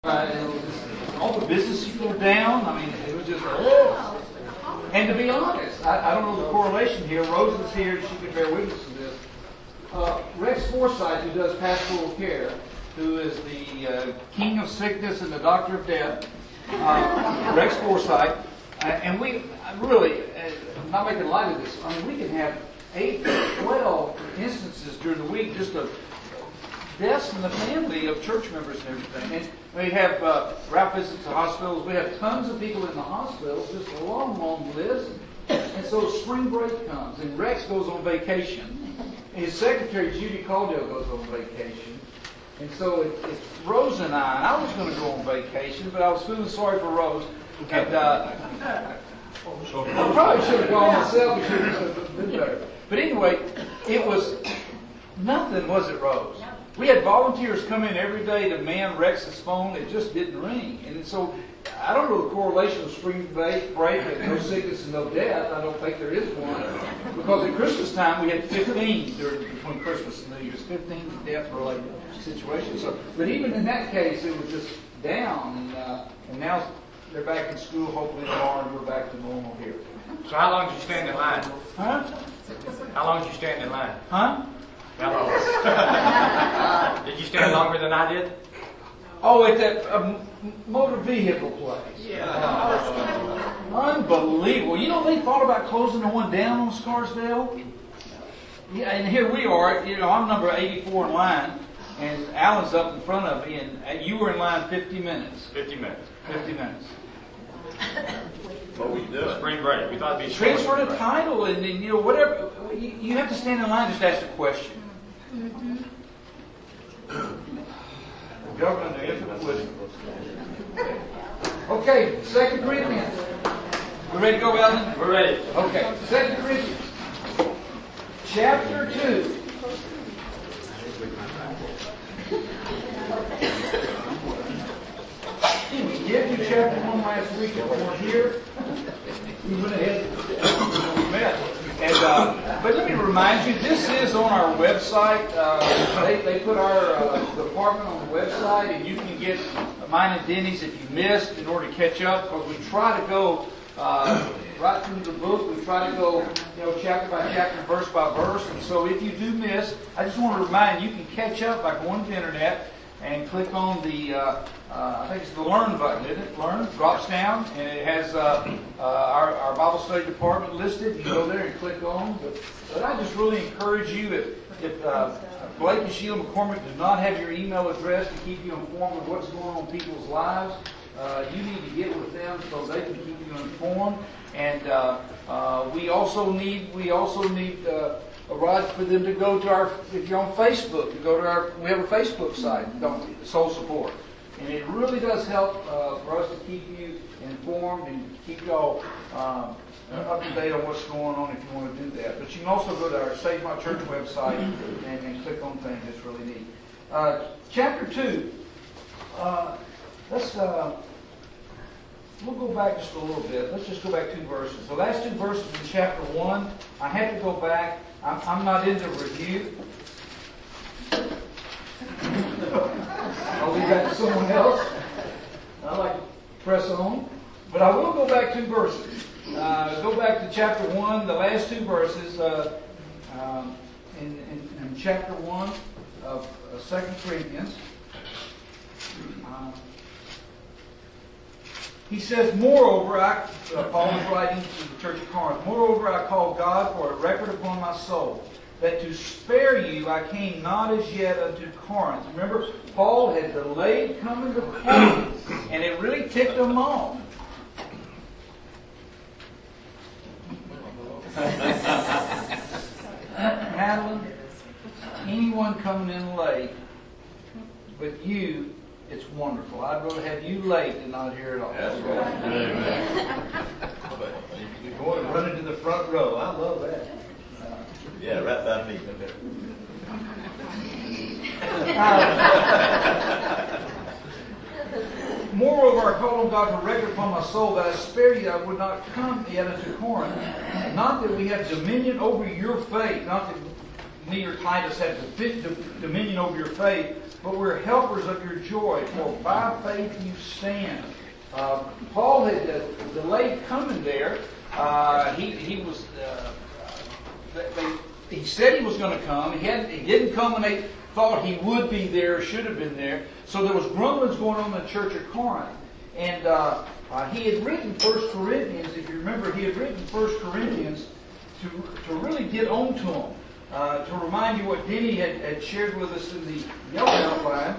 All the businesses go down. I mean, it was just, and to be honest, I don't know the correlation here. Rose is here, she can bear witness to this. Rex Forsyth, who does pastoral care, who is the king of sickness and the doctor of death, Rex Forsyth, and we really, I'm not making light of this, I mean, we can have 8 to 12 instances during the week just of deaths in the family of church members and everything. And we have route visits to hospitals. We have tons of people in the hospitals, just a long, long list. And so spring break comes, and Rex goes on vacation. His secretary, Judy Caldwell, goes on vacation. And so it's Rose and I was going to go on vacation, but I was feeling sorry for Rose. And I probably should have gone myself. We should have been better. But anyway, it was nothing, was it, Rose? We had volunteers come in every day to man Rex's phone. It just didn't ring. And so I don't know the correlation of spring break and no sickness and no death. I don't think there is one. Because at Christmas time, we had 15 between Christmas and New Year's, 15 death-related situations. So, but even in that case, it was just down. And now they're back in school, hopefully tomorrow, and we're back to normal here. So how long did you stand in line? Huh? How long did you stand in line? Huh? How long? Did you stand longer than I did? Oh, at that motor vehicle place. Yeah. Unbelievable. You know, they thought about closing the one down on Scarsdale? Yeah, and here we are. You know, I'm number 84 in line, and Alan's up in front of me, and you were in line 50 minutes. 50 minutes. 50 minutes. What we doing? Spring break. We thought it'd be Transfer the title, and then, you know, whatever. You have to stand in line, just ask a question. The government of infinite wisdom. Okay, 2 Corinthians. We ready to go, Ellen? We're ready. Okay, 2 Corinthians, chapter 2. We gave you chapter 1 last week if you weren't here. We went ahead and met. But let me remind you, this is on our website. They put our department on the website, and you can get mine and Denny's if you missed in order to catch up, because we try to go right through the book. We try to go, you know, chapter by chapter, verse by verse. And so if you do miss, I just want to remind you, you can catch up by going to the internet and click on the, I think it's the Learn button, isn't it? Learn, drops down, and it has our Bible study department listed. You go there and click on. But I just really encourage you, if Blake and Sheila McCormick do not have your email address to keep you informed of what's going on in people's lives, you need to get with them so they can keep you informed. And we also need Rod, for them to go to our, if you're on Facebook, to go to we have a Facebook site, don't we? Soul Support. And it really does help for us to keep you informed and keep y'all up to date on what's going on if you want to do that. But you can also go to our Save My Church website and click on things. It's really neat. Chapter 2. We'll go back just a little bit. Let's just go back 2 verses. The last 2 verses in chapter 1, I had to go back. I'm not into review. I'll leave that to someone else. I like to press on. But I will go back 2 verses. Go back to chapter 1, the last 2 verses in chapter 1 of 2 Corinthians. He says, moreover, Paul is writing to the church of Corinth, moreover, I call God for a record upon my soul, that to spare you I came not as yet unto Corinth. Remember, Paul had delayed coming to Corinth, and it really ticked him off. Madeline, anyone coming in late, but you, it's wonderful. I'd rather have you late than not here at all. That's right. Amen. You're going to run into the front row. I love that. Yeah, right by me. Moreover, I call on God for record upon my soul that I spare you, I would not come yet unto Corinth. Not that we have dominion over your faith, not that me or Titus have dominion over your faith, but we're helpers of your joy, for by faith you stand. Paul had delayed coming there. He said he was going to come. He didn't come when they thought he would be there, should have been there. So there was grumblings going on in the church of Corinth. And he had written 1 Corinthians, if you remember, he had written 1 Corinthians to really get on to them. To remind you what Denny had shared with us in the yellow outline,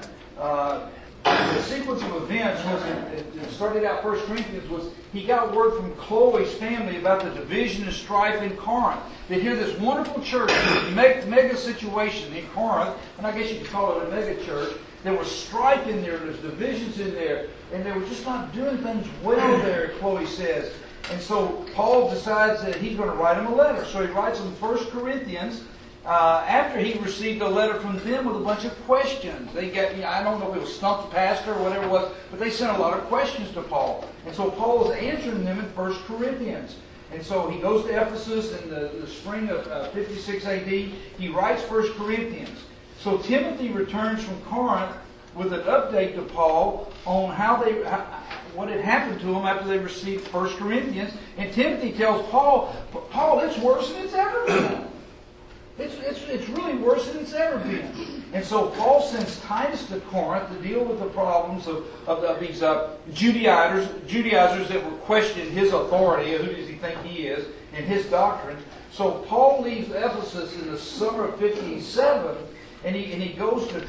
the sequence of events was, it started out 1 Corinthians, was he got word from Chloe's family about the division and strife in Corinth. That here this wonderful church, this mega situation in Corinth, and I guess you could call it a mega church, there was strife in there, there's divisions in there, and they were just not doing things well there, Chloe says. And so Paul decides that he's going to write them a letter. So he writes them 1 Corinthians, after he received a letter from them with a bunch of questions. They got, I don't know if it was Stump the Pastor or whatever it was, but they sent a lot of questions to Paul. And so Paul is answering them in 1 Corinthians. And so he goes to Ephesus in the spring of 56 AD. He writes 1 Corinthians. So Timothy returns from Corinth with an update to Paul on what had happened to them after they received 1 Corinthians. And Timothy tells Paul, it's worse than it's ever been. It's really worse than it's ever been. And so Paul sends Titus to Corinth to deal with the problems of these Judaizers that were questioning his authority, who does he think he is, and his doctrine. So Paul leaves Ephesus in the summer of 57, and he goes to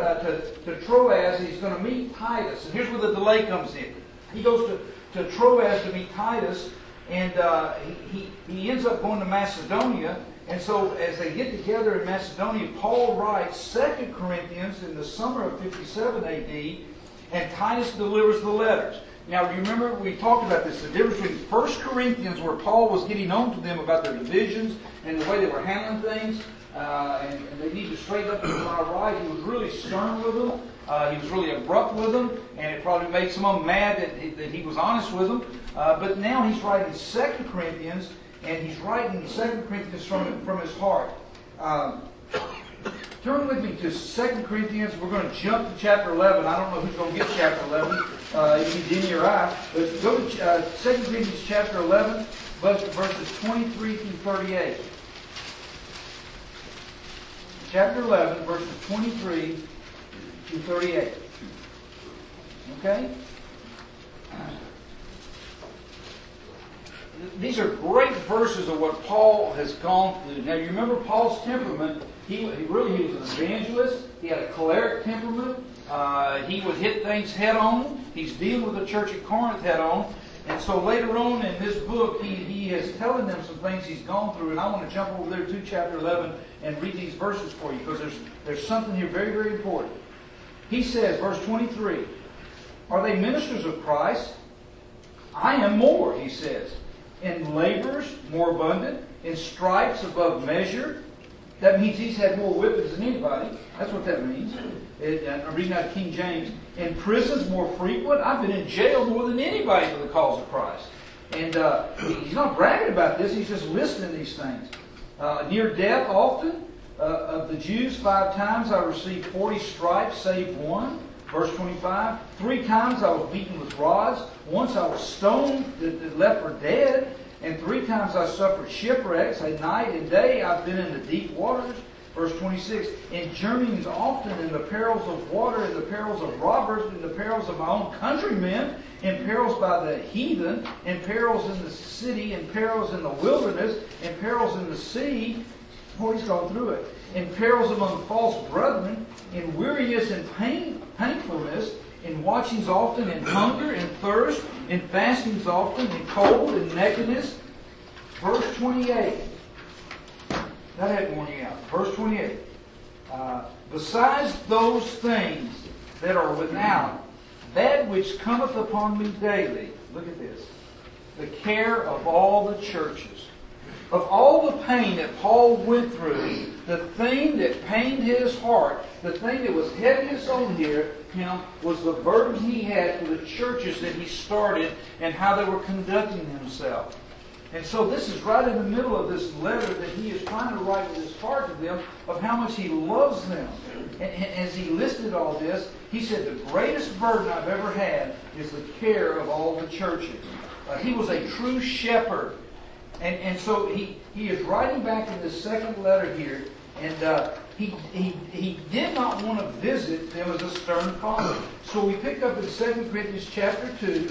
Troas. He's going to meet Titus. And here's where the delay comes in. He goes to Troas to meet Titus, and he ends up going to Macedonia. And so as they get together in Macedonia, Paul writes 2 Corinthians in the summer of 57 AD, and Titus delivers the letters. Now remember, we talked about this, the difference between 1 Corinthians, where Paul was getting on to them about their divisions and the way they were handling things, and they need to straighten up and lie right. He was really stern with them. He was really abrupt with them, and it probably made some of them mad that he was honest with them. But now he's writing 2 Corinthians, and he's writing 2 Corinthians from his heart. Turn with me to 2 Corinthians. We're going to jump to chapter 11. I don't know who's going to get chapter 11. It can be Denny or I. But go to 2 Corinthians chapter 11, verses 23 through 38. Chapter 11, verses 23 through 38. Okay? These are great verses of what Paul has gone through. Now, you remember Paul's temperament. He was an evangelist. He had a choleric temperament. He would hit things head on. He's dealing with the church at Corinth head on. And so later on in this book, he is telling them some things he's gone through. And I want to jump over there to chapter 11 and read these verses for you, because there's something here very, very important. He says, verse 23, "Are they ministers of Christ? I am more," he says. "In labors more abundant, in stripes above measure." That means he's had more whippings than anybody. That's what that means. I'm reading out of King James. "In prisons more frequent." I've been in jail more than anybody for the cause of Christ. And he's not bragging about this. He's just listing these things. "Near death often. Of the Jews 5 times I received 40 stripes, save one." Verse 25, "3 times I was beaten with rods. Once I was stoned, left for dead. And 3 times I suffered shipwrecks. A night and day I've been in the deep waters." Verse 26, "In journeyings often, in the perils of water, in the perils of robbers, in the perils of my own countrymen, in perils by the heathen, in perils in the city, in perils in the wilderness, in perils in the sea." Boy, he's gone through it. "In perils among false brethren, in weariness and painfulness, in watchings often, in hunger and thirst, in fastings often, in cold and nakedness." Verse 28. That hadn't worn you out. Verse 28. "Besides those things that are without, that which cometh upon me daily," look at this, "the care of all the churches." Of all the pain that Paul went through, the thing that pained his heart, the thing that was heaviest on him, was the burden he had for the churches that he started and how they were conducting themselves. And so this is right in the middle of this letter that he is trying to write with his heart to them of how much he loves them. And as he listed all this, he said, the greatest burden I've ever had is the care of all the churches. He was a true shepherd. And so he is writing back in this second letter here, and he did not want to visit them as a stern father. So we pick up in 2 Corinthians chapter 2,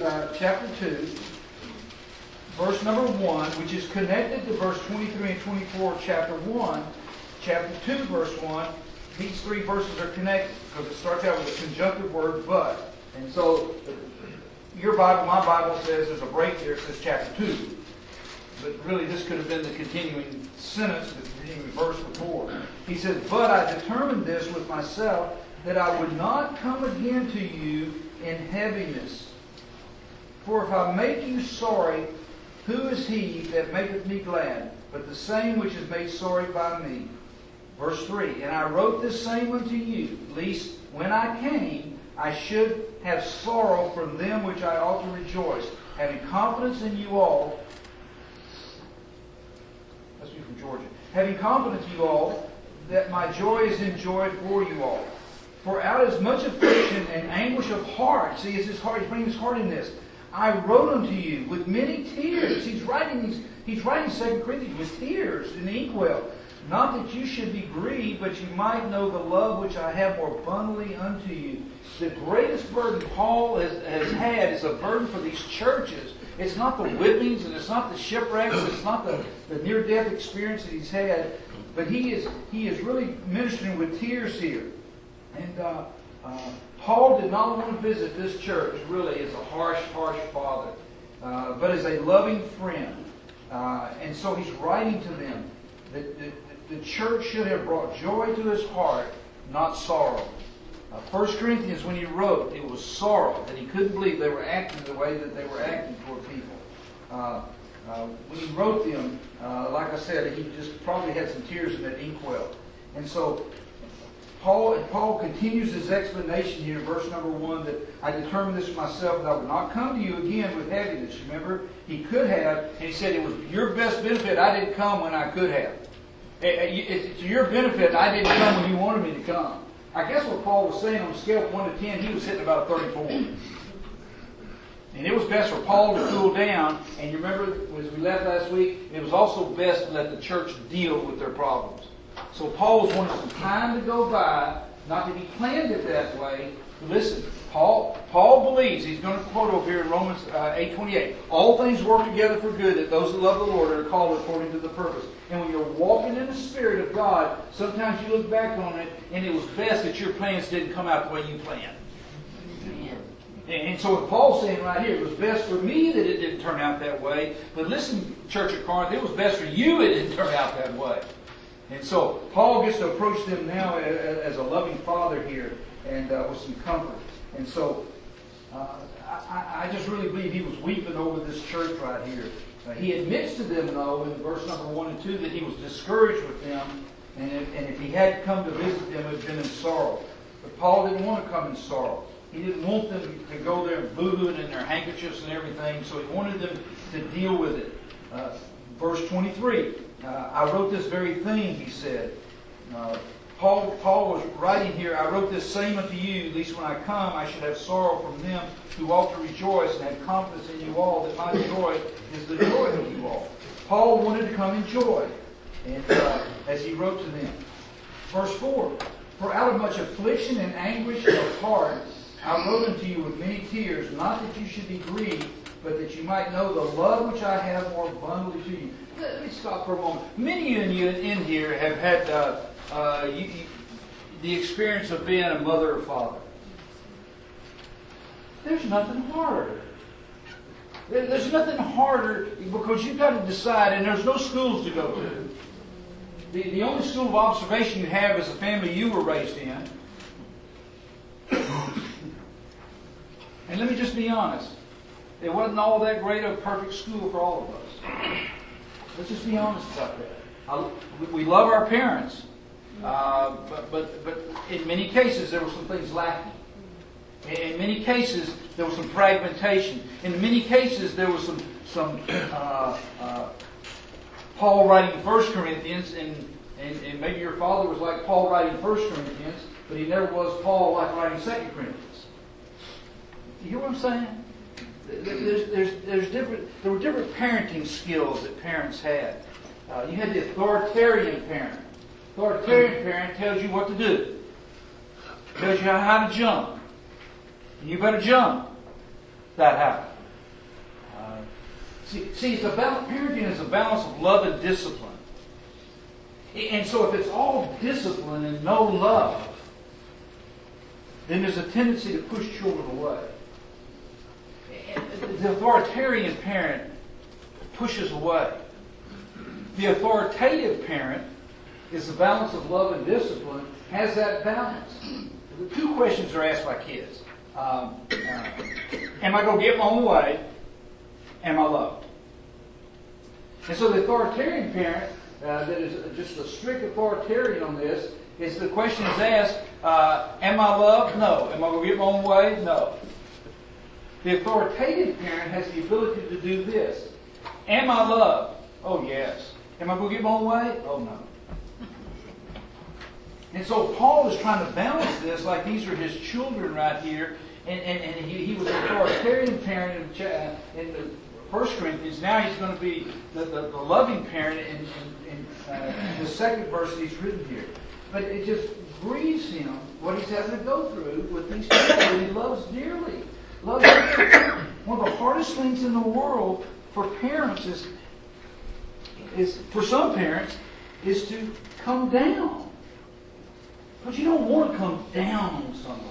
verse number 1, which is connected to verse 23 and 24 of chapter 1. Chapter 2, verse 1, these three verses are connected because it starts out with a conjunctive word, but. And so your Bible, my Bible says there's a break there. It says chapter 2. But really this could have been the continuing sentence, the continuing verse before. He says, but I determined this with myself, that I would not come again to you in heaviness. For if I make you sorry, who is he that maketh me glad, but the same which is made sorry by me? Verse 3, and I wrote this same unto you, lest when I came, I should have sorrow from them which I ought to rejoice, having confidence in you all. Must be from Georgia. Having confidence in you all, that my joy is enjoyed for you all. For out as much affliction and anguish of heart, see, it's his heart, he's bringing his heart in this. I wrote unto you with many tears. He's writing 2 Corinthians with tears in the inkwell. Not that you should be grieved, but you might know the love which I have more abundantly unto you. The greatest burden Paul has had is a burden for these churches. It's not the whippings, and it's not the shipwrecks, it's not the near-death experience that he's had, but he is really ministering with tears here. And Paul did not want to visit this church really as a harsh father, but as a loving friend. And so he's writing to them that the church should have brought joy to his heart, not sorrow. 1 Corinthians, when he wrote, it was sorrow that he couldn't believe they were acting the way that they were acting toward people. When he wrote them, like I said, he just probably had some tears in that inkwell. And so Paul continues his explanation here in verse number 1 that I determined this myself that I would not come to you again with heaviness. Remember, he could have, and he said it was your best benefit I didn't come when I could have. It's to your benefit I didn't come when you wanted me to come. I guess what Paul was saying on a scale of 1 to 10, he was hitting about a 34. And it was best for Paul to cool down. And you remember, as we left last week, it was also best to let the church deal with their problems. So Paul was wanting some time to go by, not that he planned it that way. Listen, Paul believes, he's going to quote over here in Romans 8:28, all things work together for good that those that love the Lord are called according to the purpose. And when you're walking in the Spirit of God, sometimes you look back on it, and it was best that your plans didn't come out the way you planned. And so what Paul's saying right here, it was best for me that it didn't turn out that way. But listen, Church of Corinth, it was best for you it didn't turn out that way. And so Paul gets to approach them now as a loving father here, and with some comfort. And so I just really believe he was weeping over this church right here. He admits to them, though, in verse number 1 and 2, that he was discouraged with them, and if he had come to visit them, it would have been in sorrow. But Paul didn't want to come in sorrow. He didn't want them to go there and boo-hooing in their handkerchiefs and everything, so he wanted them to deal with it. Verse 23, I wrote this very thing, he said. Paul was writing here, I wrote this same unto you, at least when I come, I should have sorrow from them who ought to rejoice and have confidence in you all, that my joy is the joy of you all. Paul wanted to come in joy, and as he wrote to them. Verse 4, for out of much affliction and anguish of heart, I wrote unto you with many tears, not that you should be grieved, but that you might know the love which I have more abundantly to you. Let me stop for a moment. Many of you in here have had the experience of being a mother or father. There's nothing harder. There's nothing harder because you've got to decide, and there's no schools to go to. The only school of observation you have is the family you were raised in. And let me just be honest. It wasn't all that great of a perfect school for all of us. Let's just be honest about that. We love our parents, but in many cases there were some things lacking. In many cases, there was some fragmentation. In many cases, there was some Paul writing 1 Corinthians, and maybe your father was like Paul writing 1 Corinthians, but he never was Paul like writing 2 Corinthians. You hear what I'm saying? There were different parenting skills that parents had. You had the authoritarian parent. Authoritarian parent tells you what to do. Tells you how to jump. And you better jump. That happened. See, it's about parenting is a balance of love and discipline. And so if it's all discipline and no love, then there's a tendency to push children away. The authoritarian parent pushes away. The authoritative parent is the balance of love and discipline, has that balance. The two questions are asked by kids. Am I going to get my own way? Am I loved? And so the authoritarian parent, that is just a strict authoritarian on this, is the question is asked, am I loved? No. Am I going to get my own way? No. The authoritative parent has the ability to do this. Am I loved? Oh, yes. Am I going to get my own way? Oh, no. And so Paul is trying to balance this like these are his children right here. And he was an authoritarian parent in the 1 Corinthians. Now he's going to be the loving parent in the second verse that he's written here. But it just grieves him what he's having to go through with these people that he loves dearly. Loves dearly. One of the hardest things in the world for parents is for some parents is to come down. But you don't want to come down on somebody.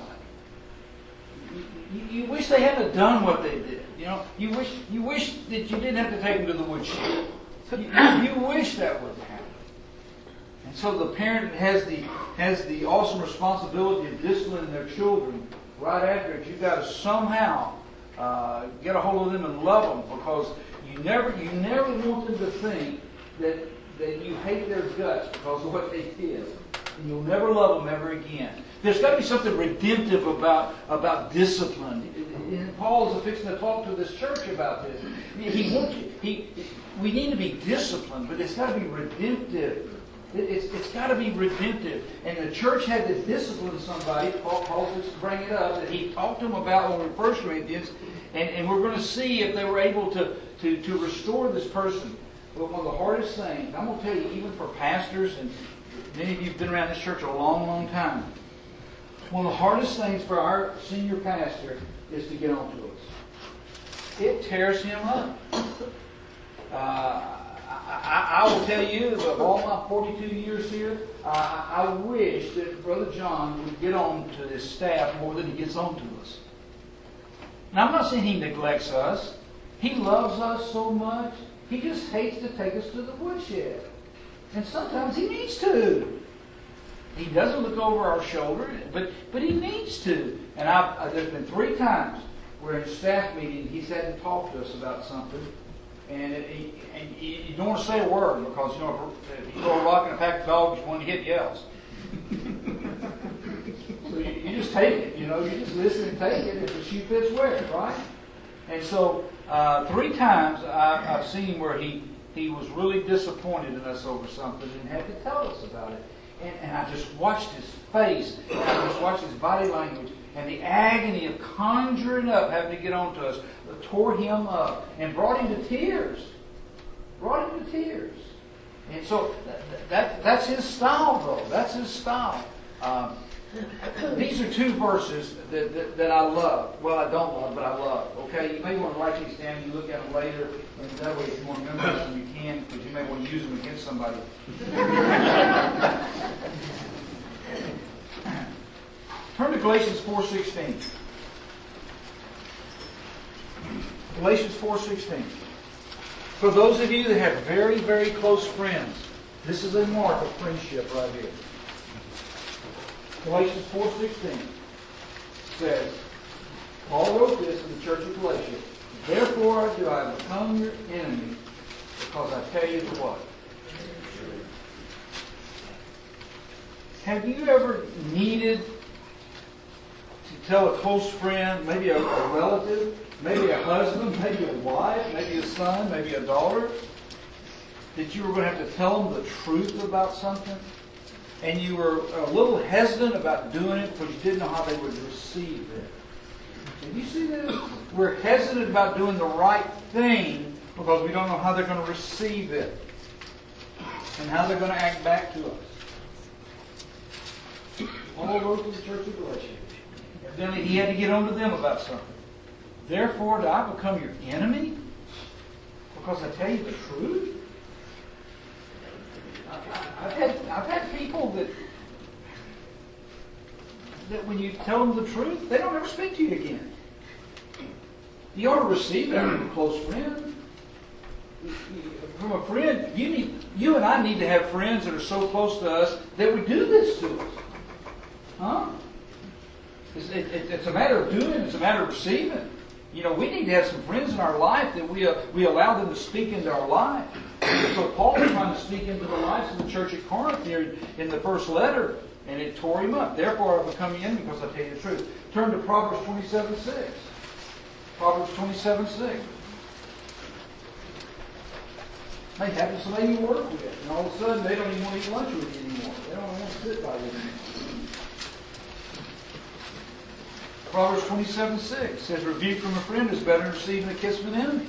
You wish they hadn't done what they did. You know, you wish that you didn't have to take them to the woodshed. You wish that would happen. And so the parent has the awesome responsibility of disciplining their children. Right after it, you've got to somehow get a hold of them and love them, because you never want them to think that you hate their guts because of what they did. And you'll never love them ever again. There's got to be something redemptive about discipline. And Paul is fixing to talk to this church about this. We need to be disciplined, but it's got to be redemptive. It's got to be redemptive. And the church had to discipline somebody. Paul just bring it up that he talked to them about over in 1 Corinthians, and we're going to see if they were able to restore this person. But one of the hardest things, I'm going to tell you, even for pastors, and many of you have been around this church a long, long time, one of the hardest things for our senior pastor is to get on to us. It tears him up. I will tell you, of all my 42 years here, I wish that Brother John would get on to his staff more than he gets on to us. Now, I'm not saying he neglects us. He loves us so much. He just hates to take us to the woodshed. And sometimes he needs to. He doesn't look over our shoulder, but he needs to. And there's been 3 times where in staff meeting he's had to talk to us about something. And you don't want to say a word, because if you throw a rock in a pack of dogs, one hit yells. So you just take it, you just listen and take it. If the shoe fits, wear it, right? And so 3 times I've seen where he was really disappointed in us over something and had to tell us about it. And I just watched his face, and I just watched his body language, and the agony of conjuring up, having to get on to us, tore him up and brought him to tears. And so that's his style, though. That's his style. These are 2 verses that I love. Well, I don't love, but I love. Okay, you may want to write these down. You look at them later, and that way, if you want to memorize them, you can, because you may want to use them against somebody. Turn to Galatians 4:16. Galatians 4:16. For those of you that have very, very close friends, this is a mark of friendship right here. Galatians 4:16 says, Paul wrote this in the church of Galatia, therefore do I become your enemy, because I tell you the what? Have you ever needed tell a close friend, maybe a relative, maybe a husband, maybe a wife, maybe a son, maybe a daughter, that you were going to have to tell them the truth about something, and you were a little hesitant about doing it because you didn't know how they would receive it. Did you see this? We're hesitant about doing the right thing because we don't know how they're going to receive it and how they're going to act back to us. Paul wrote to the church of Galatia. Evidently, he had to get on to them about something. Therefore, do I become your enemy because I tell you the truth? I've had people that when you tell them the truth, they don't ever speak to you again. You ought to receive that from a close friend. From a friend, you and I need to have friends that are so close to us that would do this to us. Huh? It's a matter of doing, it's a matter of receiving. You know, we need to have some friends in our life that we allow them to speak into our life. So Paul was trying to speak into the lives of the church at Corinth here in the first letter, and it tore him up. Therefore, I become your enemy because I tell you the truth. Turn to Proverbs 27:6. Proverbs 27:6. May happen to somebody you work with, and all of a sudden they don't even want to eat lunch with you anymore. They don't want to sit by you anymore. Proverbs 27:6 says, rebuke from a friend is better than receiving a kiss from an enemy.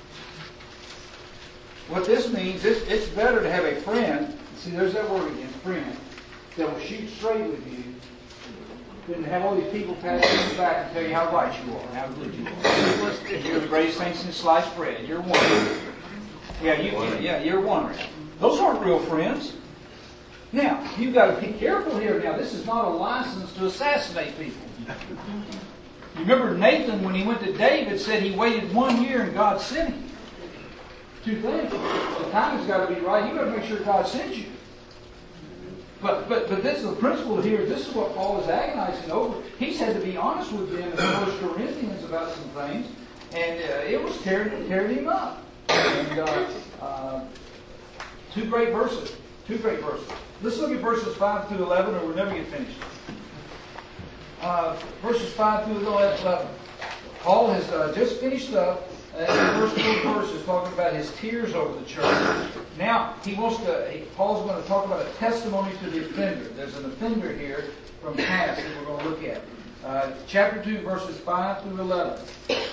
What this means, it's better to have a friend, see there's that word again, friend, that will shoot straight with you than to have all these people pat you on the back and tell you how right you are and how good you are. You're the greatest thing since sliced bread. You're one. You're one. Those aren't real friends. Now, you've got to be careful here. Now, this is not a license to assassinate people. You remember Nathan, when he went to David, said he waited 1 year and God sent him. Two things. The timing's got to be right. You've got to make sure God sent you. But this is the principle here. This is what Paul is agonizing over. He's had to be honest with them in 1 Corinthians about some things, and it was tearing him up. And two great verses. Let's look at verses 5 through 11, or we'll never get finished. Verses 5 through 11. Paul has just finished up. The first 4 verses talking about his tears over the church. Now Paul's going to talk about a testimony to the offender. There's an offender here from past that we're going to look at. Chapter 2, verses 5 through 11.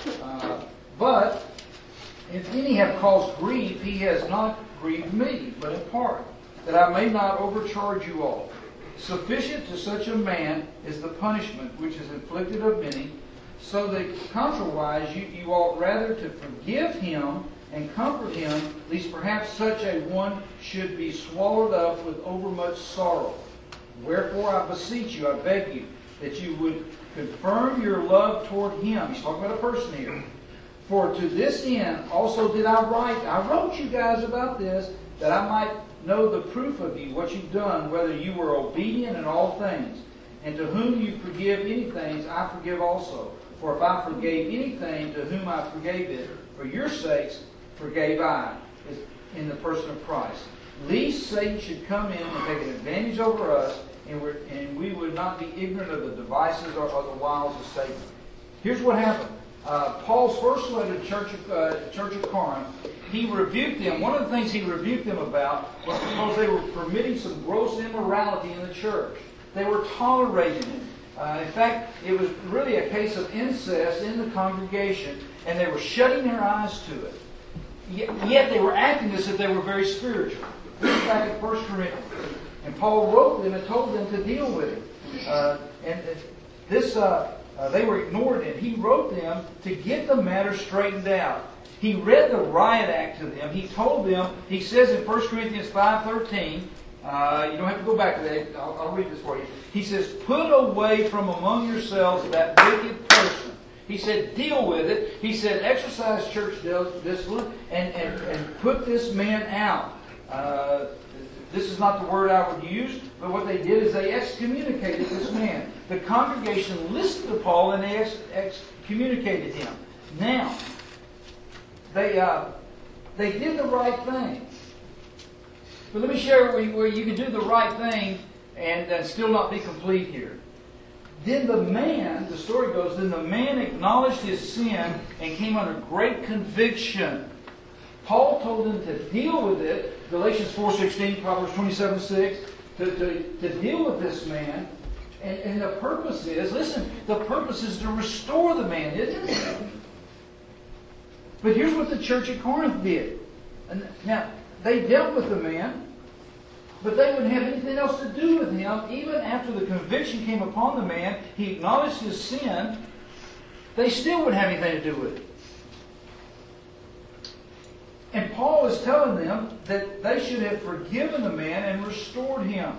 But if any have caused grief, he has not grieved me, but in part, that I may not overcharge you all. Sufficient to such a man is the punishment which is inflicted of many, so that contrariwise you ought rather to forgive him and comfort him, lest perhaps such a one should be swallowed up with overmuch sorrow. Wherefore I beseech you, I beg you, that you would confirm your love toward him. He's talking about a person here. For to this end also did I write. I wrote you guys about this, that I might know the proof of you, what you've done, whether you were obedient in all things. And to whom you forgive anything, I forgive also. For if I forgave anything, to whom I forgave it, for your sakes forgave I, in the person of Christ. Lest Satan should come in and take an advantage over us, and we would not be ignorant of the devices or the wiles of Satan. Here's what happened. Paul's first letter to the church of Corinth, he rebuked them. One of the things he rebuked them about was because they were permitting some gross immorality in the church. They were tolerating it. In fact, it was really a case of incest in the congregation, and they were shutting their eyes to it. Yet they were acting as if they were very spiritual. This is back in 1 Corinthians. And Paul wrote them and told them to deal with it. They were ignoring it. He wrote them to get the matter straightened out. He read the riot act to them. He told them, he says in 1 Corinthians 5:13, you don't have to go back to that. I'll read this for you. He says, put away from among yourselves that wicked person. He said, deal with it. He said, exercise church discipline and put this man out. This is not the word I would use, but what they did is they excommunicated this man. The congregation listened to Paul and they excommunicated him. Now, they did the right thing. But let me share where you can do the right thing and still not be complete here. Then the man, the story goes, then the man acknowledged his sin and came under great conviction. Paul told him to deal with it, Galatians 4:16, Proverbs 27:6, to deal with this man. And the purpose is, listen, the purpose is to restore the man, isn't it? But here's what the church at Corinth did. And now, they dealt with the man, but they wouldn't have anything else to do with him. Even after the conviction came upon the man, he acknowledged his sin, they still wouldn't have anything to do with it. And Paul is telling them that they should have forgiven the man and restored him.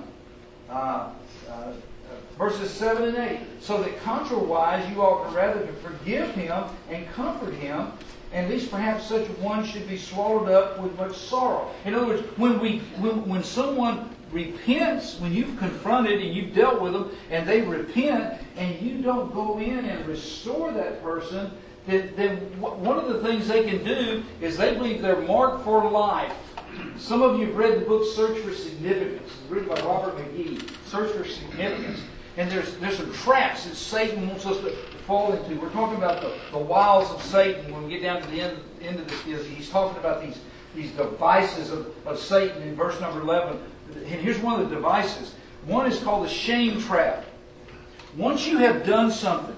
Verses 7 and 8. So that contrariwise you ought rather to forgive him and comfort him, and least perhaps such one should be swallowed up with much sorrow. In other words, when someone repents, when you've confronted and you've dealt with them, and they repent, and you don't go in and restore that person, then one of the things they can do is they believe they're marked for life. Some of you have read the book Search for Significance. It's written by Robert McGee. Search for Significance. And there's some traps that Satan wants us to fall into. We're talking about the wiles of Satan when we get down to the end of this. He's talking about these devices of Satan in verse number 11. And here's one of the devices. One is called the shame trap. Once you have done something,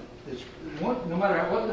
no matter what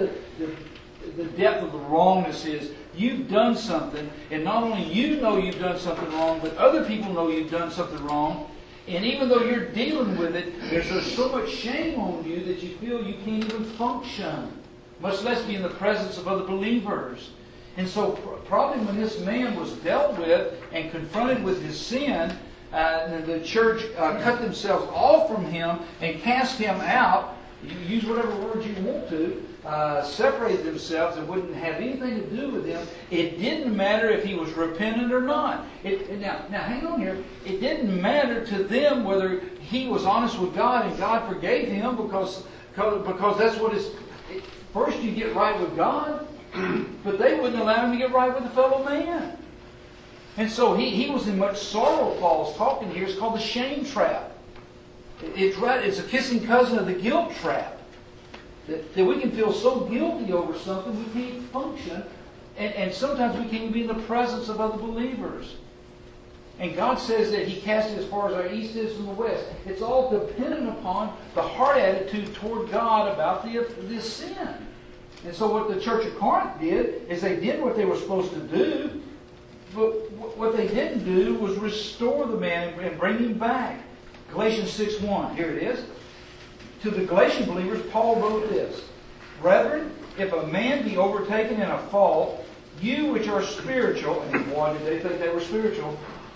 the depth of the wrongness is, you've done something, and not only you know you've done something wrong, but other people know you've done something wrong. And even though you're dealing with it, there's so much shame on you that you feel you can't even function, much less be in the presence of other believers. And so probably when this man was dealt with and confronted with his sin, the church cut themselves off from him and cast him out. You use whatever words you want to. Separated themselves and wouldn't have anything to do with him. It didn't matter if he was repentant or not. Now hang on here. It didn't matter to them whether he was honest with God and God forgave him because that's what it's... First you get right with God, but they wouldn't allow him to get right with a fellow man. And so he was in much sorrow. Paul's talking here. It's called the shame trap. It's a kissing cousin of the guilt trap. That we can feel so guilty over something we can't function. And sometimes we can't even be in the presence of other believers. And God says that He casts it as far as our east is from the west. It's all dependent upon the heart attitude toward God about this sin. And so what the church of Corinth did is they did what they were supposed to do. But what they didn't do was restore the man and bring him back. Galatians 6:1. Here it is. To the Galatian believers, Paul wrote this. Brethren, if a man be overtaken in a fault, you which are spiritual, and boy, did they think they were spiritual.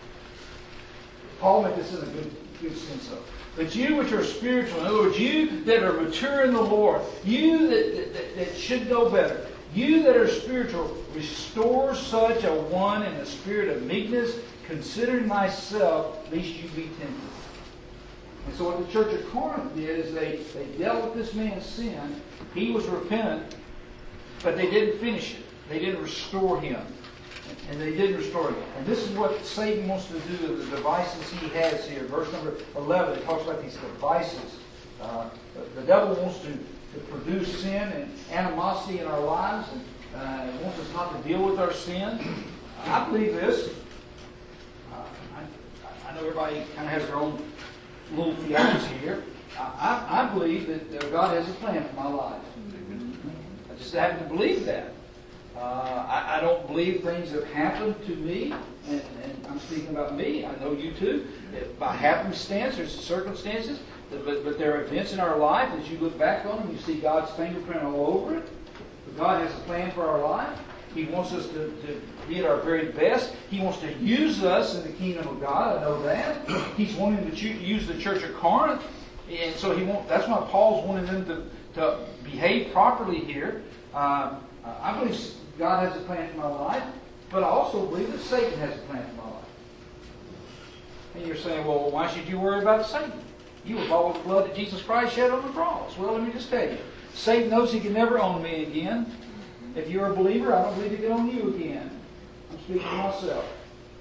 Paul made this in a good sense of. But you which are spiritual, in other words, you that are mature in the Lord, you that should know better, you that are spiritual, restore such a one in the spirit of meekness, considering thyself, lest you be tempted. And so what the church of Corinth did is they dealt with this man's sin. He was repentant, but they didn't finish it. They didn't restore him. And they didn't restore him. And this is what Satan wants to do with the devices he has here. Verse number 11, it talks about these devices. The devil wants to produce sin and animosity in our lives, and wants us not to deal with our sin. I believe this. I know everybody kind of has their own little theology here. I believe that God has a plan for my life. I just happen to believe that. I don't believe things have happened to me, and I'm speaking about me. I know you too. By happenstance, there's circumstances, but there are events in our life. As you look back on them, you see God's fingerprint all over it. But God has a plan for our life. He wants us to be at our very best. He wants to use us in the kingdom of God. I know that. He's wanting to use the church of Corinth. And so that's why Paul's wanting them to behave properly here. I believe God has a plan for my life, but I also believe that Satan has a plan for my life. And you're saying, well, why should you worry about Satan? You were bought with the blood that Jesus Christ shed on the cross. Well, let me just tell you. Satan knows he can never own me again. If you're a believer, I don't believe he can own you again. I'm speaking for myself.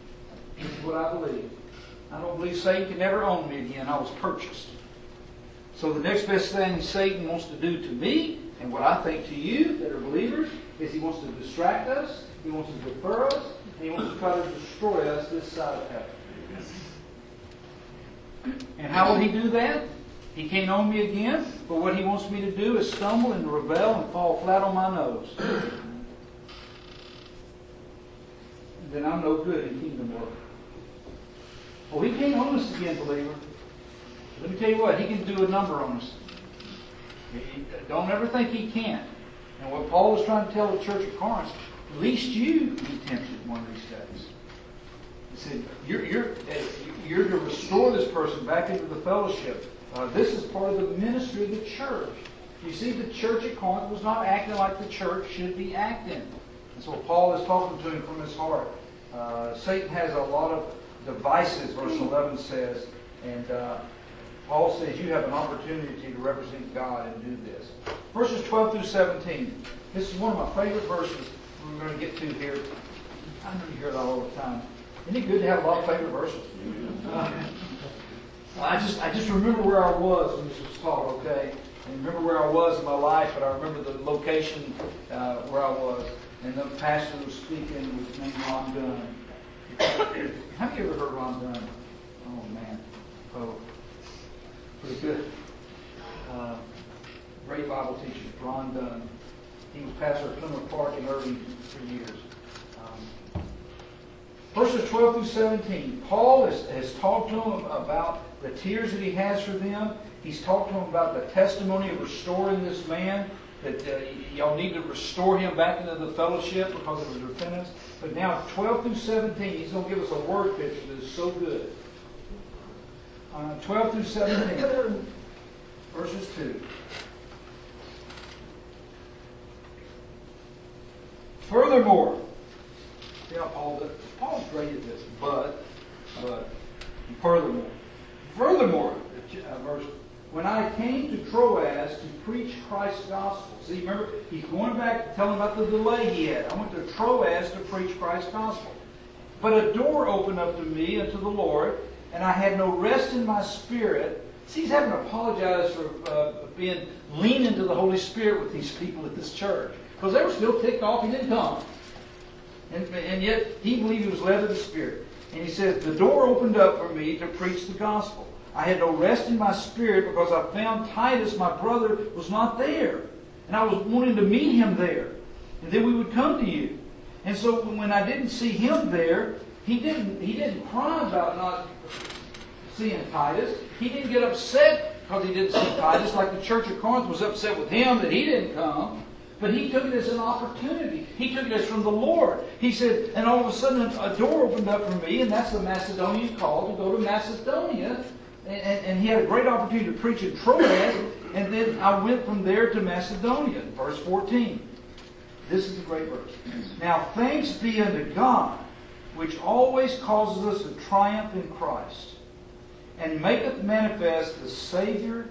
This is what I believe. I don't believe Satan can never own me again. I was purchased. So the next best thing Satan wants to do to me, and what I think to you that are believers, is he wants to distract us, he wants to defer us, and he wants to try to destroy us this side of heaven. And how will he do that? He can't own me again, but what he wants me to do is stumble and rebel and fall flat on my nose. And then I'm no good in kingdom work. Well, he can't own us again, believer. Let me tell you what, he can do a number on us. Don't ever think he can't. And what Paul was trying to tell the church of Corinth, at least you be tempted one of these days. He said, you're to restore this person back into the fellowship. This is part of the ministry of the church. You see, the church at Corinth was not acting like the church should be acting. That's what Paul is talking to him from his heart. Satan has a lot of devices, verse 11 says, and Paul says you have an opportunity to represent God and do this. Verses 12 through 17. This is one of my favorite verses we're going to get to here. I know you hear that all the time. Isn't it good to have a lot of favorite verses? I just remember where I was when this was taught, okay? And remember where I was in my life, but I remember the location where I was. And the pastor was speaking was named Ron Dunn. Have you ever heard Ron Dunn? Oh, man. Oh, pretty good. Great Bible teacher, Ron Dunn. He was pastor of Plymouth Park in Irving for years. Verses 12 through 17. Paul has talked to them about the tears that he has for them. He's talked to them about the testimony of restoring this man, that y'all need to restore him back into the fellowship because of his repentance. But now 12 through 17, he's going to give us a word picture that is so good. 12 through 17, verses 2. Furthermore, see how Paul's great at this, but furthermore, verse, when I came to Troas to preach Christ's gospel. See, remember, he's going back to tell him about the delay he had. I went to Troas to preach Christ's gospel. But a door opened up to me and to the Lord, and I had no rest in my spirit. See, he's having to apologize for being lean into the Holy Spirit with these people at this church. Because they were still ticked off he didn't come. And yet, he believed he was led of the Spirit. And he said, the door opened up for me to preach the gospel. I had no rest in my spirit because I found Titus, my brother, was not there. And I was wanting to meet him there. And then we would come to you. And so when I didn't see him there, he didn't cry about not seeing Titus. He didn't get upset because he didn't see Titus, like the church of Corinth was upset with him that he didn't come. But he took it as an opportunity. He took it as from the Lord. He said, and all of a sudden a door opened up for me, and that's the Macedonian call to go to Macedonia. And he had a great opportunity to preach in Troas, and then I went from there to Macedonia. Verse 14. This is a great verse. Now thanks be unto God, which always causes us to triumph in Christ, and maketh manifest the savor,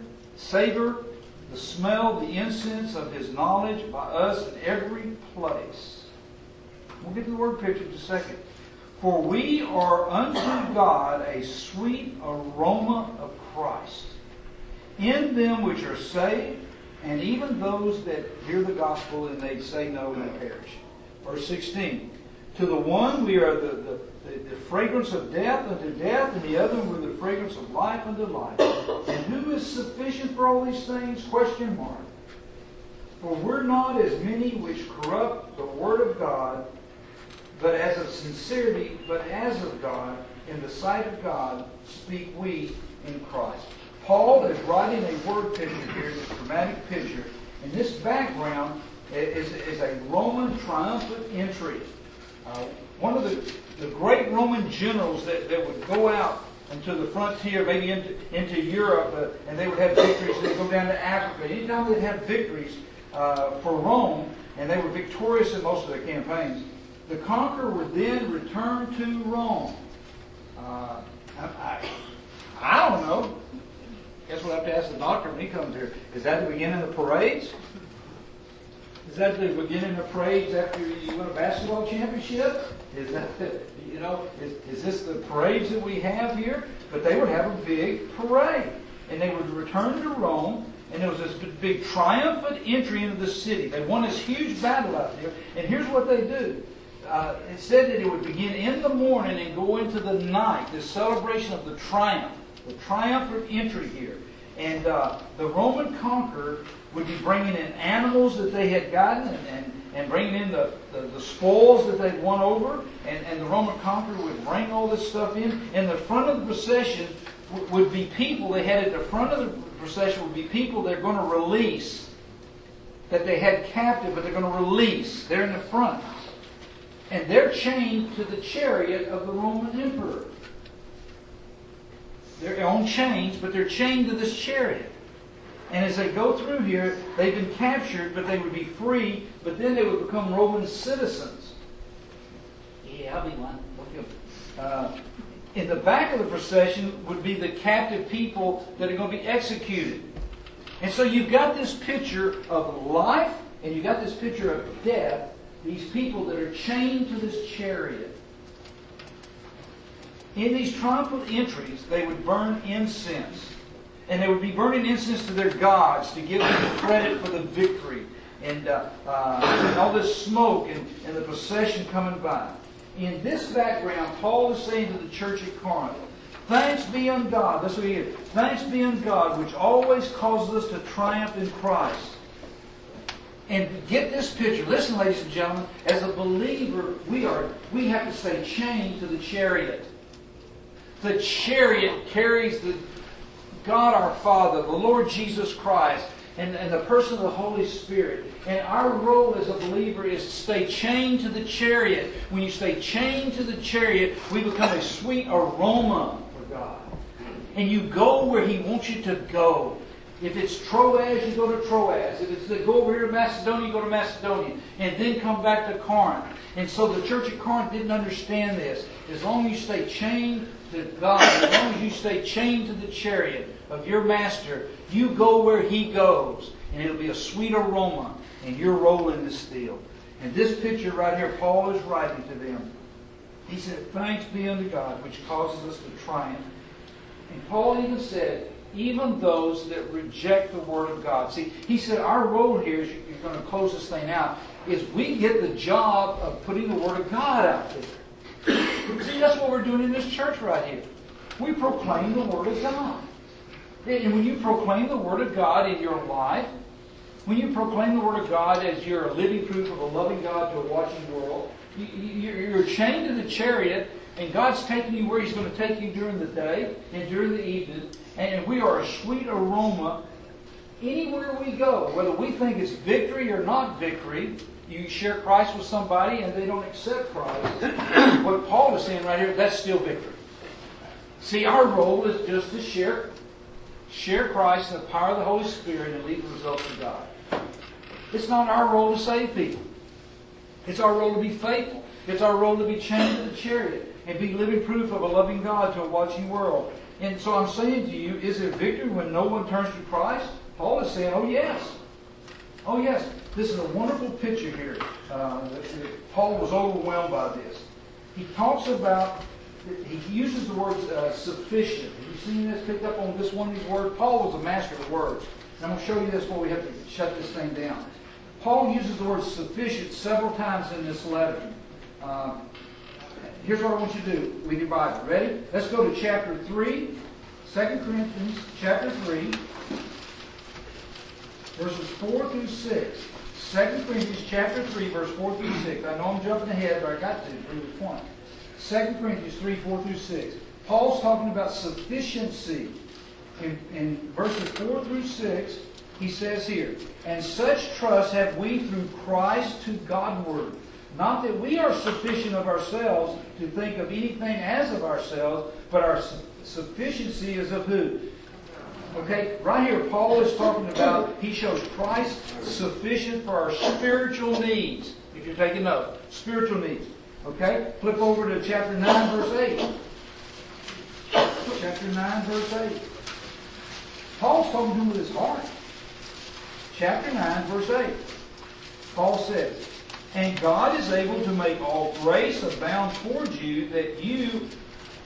the smell, the incense of His knowledge by us in every place. We'll get to the word picture in just a second. For we are unto God a sweet aroma of Christ in them which are saved, and even those that hear the gospel and they say no and they perish. Verse 16. To the one we are the fragrance of death unto death, and the other we're the fragrance of life unto life. And who is sufficient for all these things? Question mark. For we're not as many which corrupt the word of God, but as of sincerity, but as of God, in the sight of God, speak we in Christ. Paul is writing a word picture here, this dramatic picture, and this background is a Roman triumphant entry. One of the great Roman generals that would go out into the frontier, maybe into Europe, and they would have victories. They'd go down to Africa. Anytime they'd have victories for Rome, and they were victorious in most of their campaigns, the conqueror would then return to Rome. I don't know. Guess we'll have to ask the doctor when he comes here. Is that the beginning of the parades? Is that the beginning of parades after you win a basketball championship? Is that, is this the parades that we have here? But they would have a big parade. and they would return to Rome, and there was this big triumphant entry into the city. They won this huge battle out there, and here's what they do. It said that it would begin in the morning and go into the night, this celebration of the triumphant entry here. And the Roman conqueror would be bringing in animals that they had gotten and bringing in the spoils that they'd won over. And the Roman conqueror would bring all this stuff in. And the front of the procession would be people. They had at the front of the procession would be people they're going to release, that they had captive, but they're going to release. They're in the front. And they're chained to the chariot of the Roman emperor. They're on chains, but they're chained to this chariot. And as they go through here, they've been captured, but they would be free, but then they would become Roman citizens. Yeah, I'll be one. In the back of the procession would be the captive people that are going to be executed. And so you've got this picture of life, and you've got this picture of death, these people that are chained to this chariot. In these triumphal entries, they would burn incense. And they would be burning incense to their gods to give them credit for the victory. And all this smoke and the procession coming by. In this background, Paul is saying to the church at Corinth, thanks be unto God. That's what he is. Thanks be unto God, which always causes us to triumph in Christ. And get this picture. Listen, ladies and gentlemen, as a believer, we have to stay chained to the chariot. The chariot carries the God our Father, the Lord Jesus Christ, and the person of the Holy Spirit. And our role as a believer is to stay chained to the chariot. When you stay chained to the chariot, we become a sweet aroma for God. And you go where He wants you to go. If it's Troas, you go to Troas. If it's to go over here to Macedonia, you go to Macedonia. And then come back to Corinth. And so the church at Corinth didn't understand this. As long as you stay chained to God, as long as you stay chained to the chariot of your master, you go where He goes. And it'll be a sweet aroma. And you're rolling the steel. And this picture right here, Paul is writing to them. He said, thanks be unto God, which causes us to triumph. And Paul even said, even those that reject the Word of God. See, he said our role here, is you're going to close this thing out, is we get the job of putting the Word of God out there. See, that's what we're doing in this church right here. We proclaim the Word of God. And when you proclaim the Word of God in your life, when you proclaim the Word of God as you're a living proof of a loving God to a watching world, you're chained to the chariot, and God's taking you where He's going to take you during the day and during the evening. And we are a sweet aroma anywhere we go. Whether we think it's victory or not victory, you share Christ with somebody and they don't accept Christ. What Paul is saying right here, that's still victory. See, our role is just to share Christ in the power of the Holy Spirit and lead the results to God. It's not our role to save people. It's our role to be faithful. It's our role to be chained to the chariot and be living proof of a loving God to a watching world. And so I'm saying to you, is it victory when no one turns to Christ? Paul is saying, oh yes. Oh yes. This is a wonderful picture here. Paul was overwhelmed by this. He talks about, he uses the word sufficient. Have you seen this, picked up on this one of these words? Paul was a master of words. And I'm going to show you this before we have to shut this thing down. Paul uses the word sufficient several times in this letter. Here's what I want you to do with your Bible. Ready? Let's go to chapter 3, 2 Corinthians chapter 3, verses 4 through 6. 2 Corinthians chapter 3, verse 4 through 6. I know I'm jumping ahead, but I got to prove the point. 2 Corinthians 3, 4 through 6. Paul's talking about sufficiency. In verses 4 through 6, he says here, and such trust have we through Christ to Godward. Not that we are sufficient of ourselves to think of anything as of ourselves, but our sufficiency is of who? Okay, right here Paul is talking about, he shows Christ sufficient for our spiritual needs. If you're taking note, spiritual needs. Okay, flip over to chapter 9, verse 8. Chapter 9, verse 8. Paul's talking to him with his heart. Chapter 9, verse 8. Paul says, and God is able to make all grace abound towards you, that you,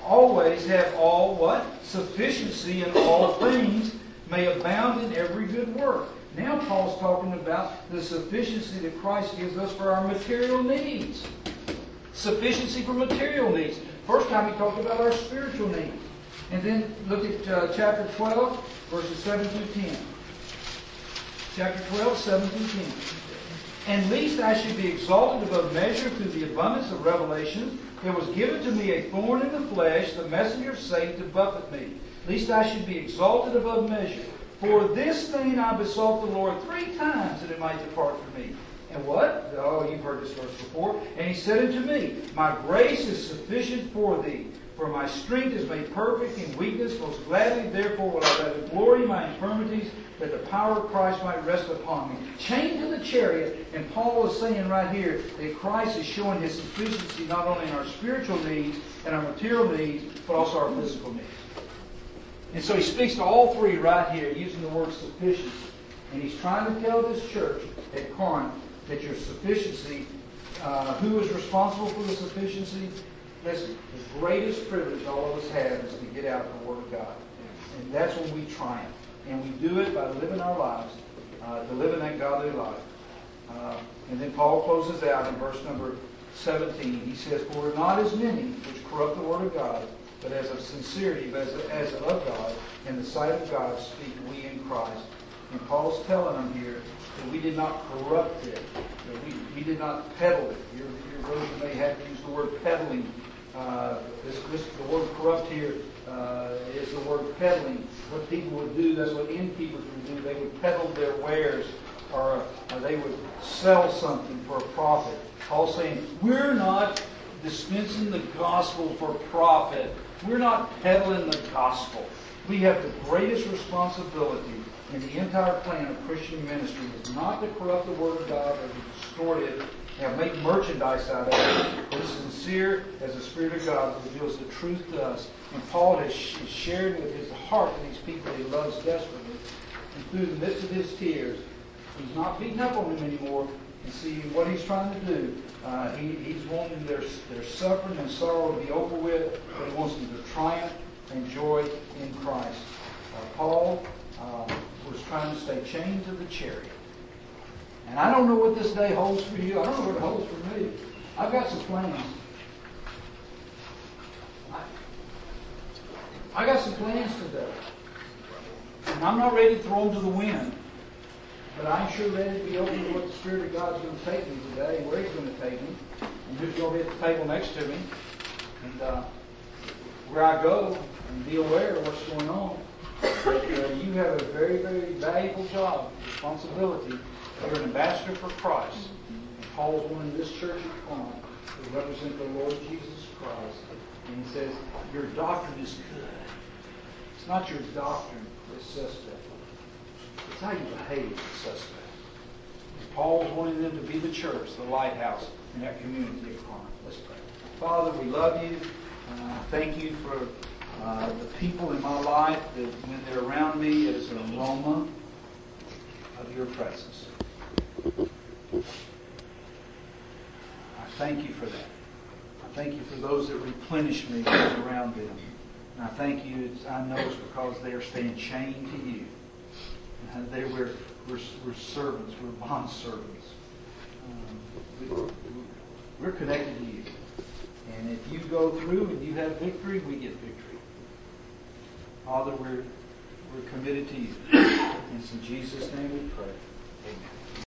always have all what? Sufficiency in all things, may abound in every good work. Now Paul's talking about the sufficiency that Christ gives us for our material needs. Sufficiency for material needs. First time he talked about our spiritual needs. And then look at chapter 12, verses 7 through 10. Chapter 12, 7 through 10. And lest I should be exalted above measure through the abundance of revelations, there was given to me a thorn in the flesh, the messenger of Satan, to buffet me, lest I should be exalted above measure. For this thing I besought the Lord 3 times, that it might depart from me. And what? Oh, you've heard this verse before. And he said unto me, My grace is sufficient for thee, for my strength is made perfect in weakness. Most gladly, therefore, will I rather glory in my infirmities, that the power of Christ might rest upon me. Chained to the chariot, and Paul is saying right here that Christ is showing His sufficiency not only in our spiritual needs and our material needs, but also our physical needs. And so he speaks to all three right here using the word sufficiency. And he's trying to tell this church at Corinth that your sufficiency, who is responsible for the sufficiency? Listen, the greatest privilege all of us have is to get out the Word of God. And that's when we triumph. And we do it by living our lives, to living that godly life. And then Paul closes out in verse number 17. He says, For not as many which corrupt the Word of God, but as of sincerity, but as of God, in the sight of God speak we in Christ. And Paul's telling them here that we did not corrupt it. That we did not peddle it. Your version may have used the word peddling. The word corrupt here is the word peddling. What people would do, that's what innkeepers would do. They would peddle their wares, or they would sell something for a profit. Paul's saying, we're not dispensing the gospel for profit. We're not peddling the gospel. We have the greatest responsibility in the entire plan of Christian ministry is not to corrupt the Word of God or to distort it and make merchandise out of it, but as sincere as the Spirit of God reveals the truth to us. And Paul has shared with his heart to these people that he loves desperately. And through the midst of his tears, he's not beating up on them anymore. And see what he's trying to do. He's wanting their suffering and sorrow to be over with, but he wants them to triumph and joy in Christ. Paul was trying to stay chained to the chariot. And I don't know what this day holds for you. I don't know what it holds for me. I've got some plans. I got some plans today. And I'm not ready to throw them to the wind. But I'm sure ready to be open to what the Spirit of God is going to take me today and where He's going to take me and who's going to be at the table next to me and where I go and be aware of what's going on. But you have a very, very valuable job, responsibility. You're an ambassador for Christ. And Paul's wanting this church at Corinth to represent the Lord Jesus Christ. And he says, your doctrine is good. It's not your doctrine that's suspect. It's how you behave that's suspect. Paul's wanting them to be the church, the lighthouse in that community of Corinth. Let's pray. Father, we love you. Thank you for the people in my life that when they're around me, it is an aroma of your presence. I thank you for that. I thank you for those that replenish me around them. And I thank you, I know it's because they are staying chained to you. We're servants, we're bond servants. We're connected to you. And if you go through and you have victory, we get victory. Father, we're committed to you. And in Jesus' name we pray. Amen.